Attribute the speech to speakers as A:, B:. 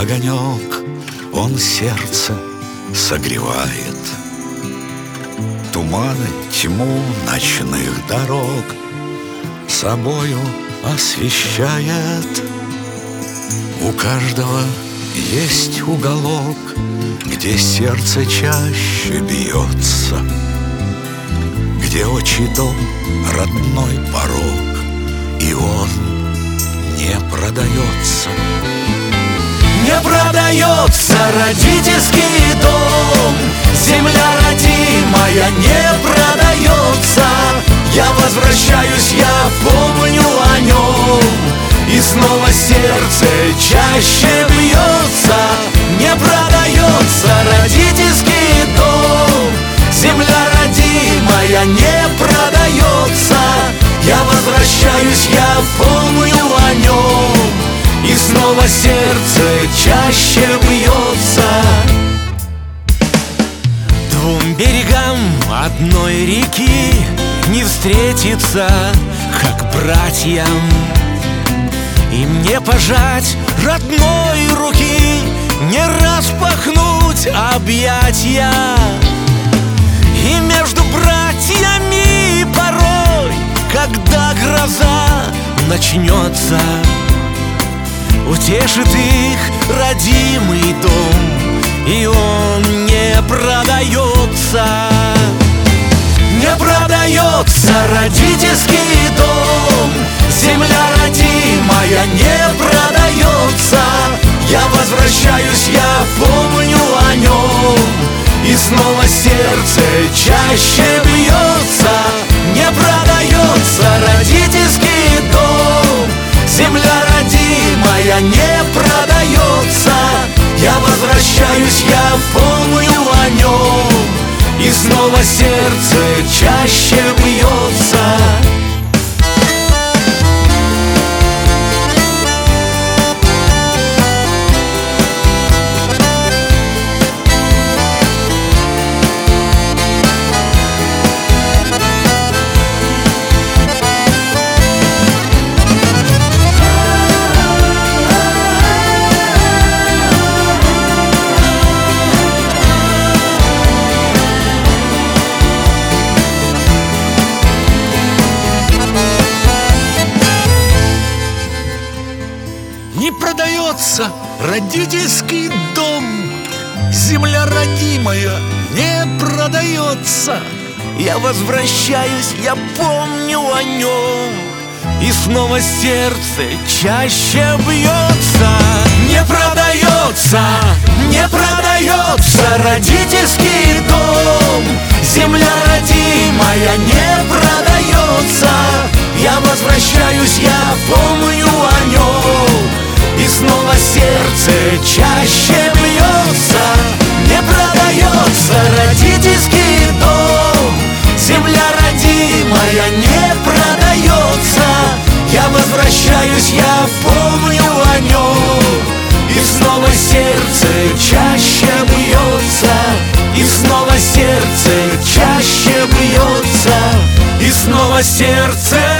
A: огонек, он сердце согревает. Туманы, тьму ночных дорог собою освещает. У каждого есть уголок, где сердце чаще бьется, где отчий дом, родной порог, и он не продается.
B: Не продается родительский дом, земля родимая не продается. Я возвращаюсь, я помню о нем, и снова сердце чаще бьется. Не продается родительский дом, земля родимая не продается. Я возвращаюсь, я помню о нем, и снова сердце чаще бьется. Двум берегам одной реки не встретиться, как братьям. Им не пожать родной руки, не распахнуть объятья. И между братьями порой, когда гроза начнется, утешит их родимый дом, и он не продается. Не продается родительский дом, земля родимая не продается. Я возвращаюсь, я помню о нем, и снова сердце чаще бьется. Не продается родительский дом, земля родимая не продается. Я возвращаюсь, я помню о нем, и снова сердце чаще бьется.
A: Не продается родительский дом, земля родимая не продается.
B: Я возвращаюсь, я помню о нем, и снова сердце чаще бьется. Не продается, не продается родительский дом, земля родимая не продается. Я возвращаюсь, я помню о нем, и снова сердце чаще бьется. Не продается родительский дом, земля родимая не продается. Я возвращаюсь, я помню о нем, и снова сердце чаще бьется. И снова сердце чаще бьется. И снова сердце